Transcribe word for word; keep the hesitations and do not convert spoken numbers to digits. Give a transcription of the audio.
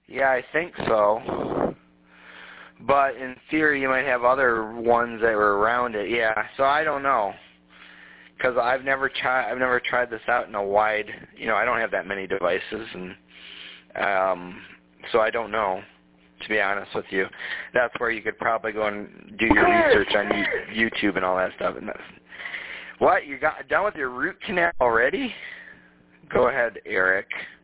Yeah, I think so. But in theory, you might have other ones that were around it. Yeah, so I don't know. Because I've never tried, I've never tried this out in a wide, you know, I don't have that many devices, and um, so I don't know, to be honest with you. That's where you could probably go and do your research on YouTube and all that stuff. And that's, what, you got done with your root canal already? Go ahead, Eric.